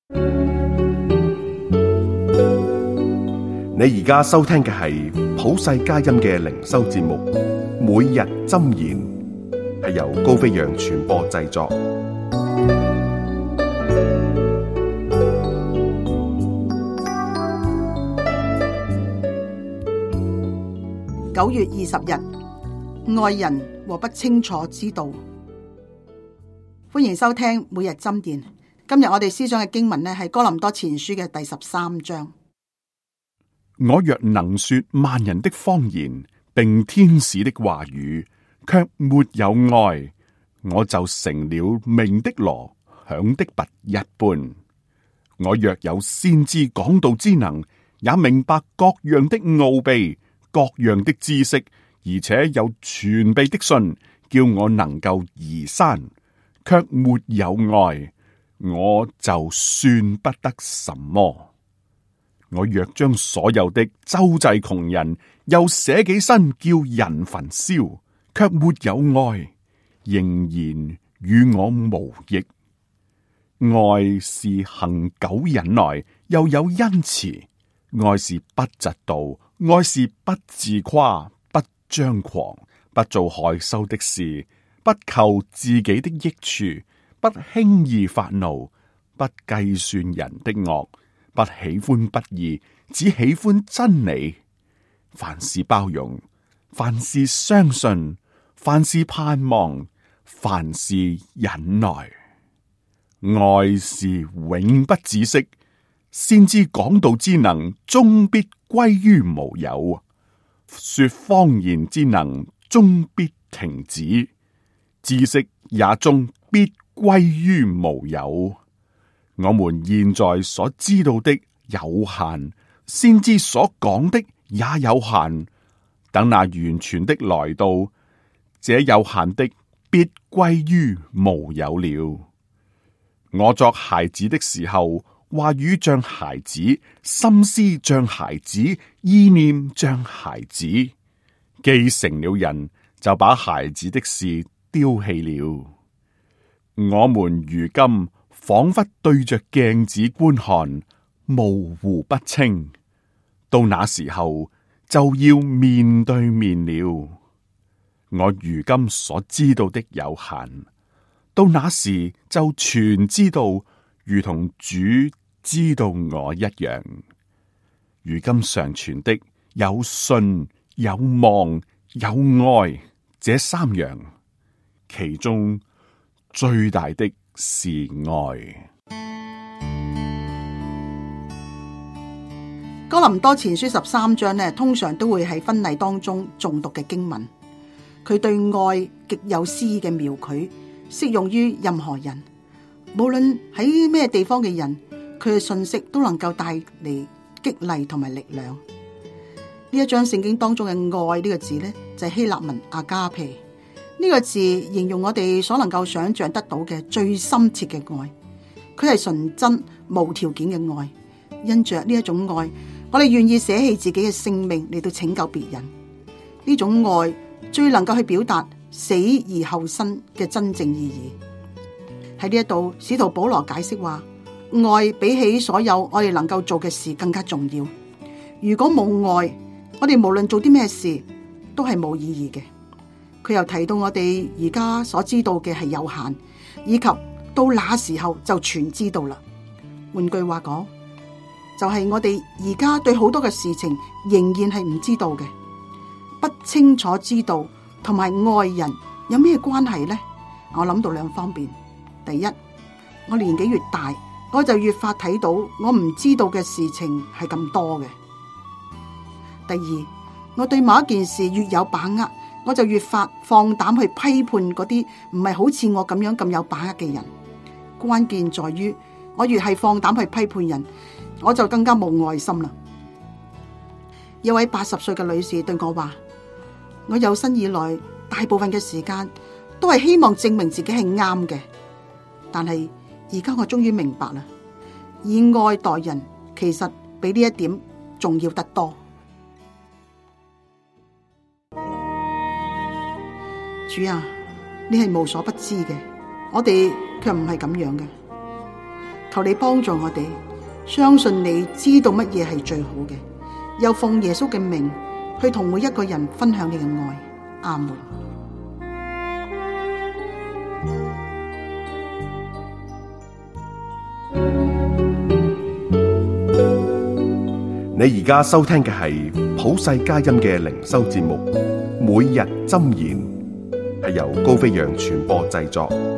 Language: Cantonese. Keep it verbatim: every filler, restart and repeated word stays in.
你而家收聽嘅係普世佳音嘅靈修節目，每日箴言，係由高飛揚傳播製作。 九月二十日，愛人和不清楚之道。歡迎收聽每日箴言。今日我哋思想嘅經文呢係哥林多前書嘅第十三章。 我若能說萬人的方言，並天使的話語，卻沒有愛，我就成了鳴的鑼，響的鈸一般。我若有先知講道之能，也明白各樣的奧秘，各樣的知識，而且有全備的信，叫我能夠移山，卻沒有愛，我就算不得什麼。我若將所有的周濟窮人，又捨己身叫人焚燒，卻沒有愛，仍然與我無益。愛是恒久忍耐，又有恩慈；愛是不嫉妒，愛是不自誇，不張狂，不做害羞的事，不求自己的益處，不輕易發怒，不計算人的惡，不喜歡不義，只喜歡真理。凡事包容，凡事相信，凡事盼望，凡事忍耐。愛是永不止息，先知講道之能，終必歸於無有；說方言之能，終必停止；知識也終必歸於無有。我們現在所知道的有限，先知所講的也有限。等那完全的來到，這有限的必歸於無有了。我作孩子的時候，話語像孩子，心思像孩子，意念像孩子。既成了人，就把孩子的事丟棄了。我們如今仿佛對着鏡子觀看，模糊不清。到那時候就要面對面了。我如今所知道的有限，到那時就全知道，如同主知道我一樣。如今常存的有信、有望、有愛，這三樣，其中最大的是愛。 哥林多前書十三章呢，通常都會喺婚禮當中誦讀嘅經文。佢對愛極有詩意嘅描繪，適用於任何人，無論喺咩地方嘅人，佢嘅信息都能夠帶嚟激勵同埋力量。呢一章聖經當中嘅愛呢個字呢，就係希臘文阿加皮。呢個字形容我哋所能夠想象得到嘅最深切嘅愛，佢係純真無條件嘅愛。因着呢一種愛，我哋願意捨棄自己嘅性命嚟到拯救別人。呢種愛最能夠去表達死而後生嘅真正意義。喺呢一度，使徒保羅解釋話，愛比起所有我哋能夠做嘅事更加重要。如果冇愛，我哋無論做啲咩事都係冇意義嘅。佢又提到我哋而家所知道嘅係有限，以及到那時候就全知道啦。換句話講，就係我哋而家對好多嘅事情仍然係唔知道嘅。不清楚知道同埋愛人有咩關係呢？我諗到兩方面。第一，我年紀越大，我就越發睇到我唔知道嘅事情係咁多嘅。第二，我對某一件事越有把握，我就越發放膽去批判嗰啲唔係好似我咁樣咁有把握嘅人。關鍵在於，我越係放膽去批判人，我就更加冇愛心啦。一位八十歲嘅女士對我話，我有生以來大部分嘅時間都係希望證明自己係啱嘅，但係而家我終於明白啦，以愛待人其實比呢一點重要得多。主啊，你係無所不知嘅，我哋卻唔係咁樣嘅。 求你幫助我哋，相信你知道乜嘢係最好嘅，又奉耶穌嘅名去同每一個人分享你嘅愛。阿門。 你而家收聽嘅係普世佳音嘅靈修節目《每日箴言》，係由高飛揚傳播製作。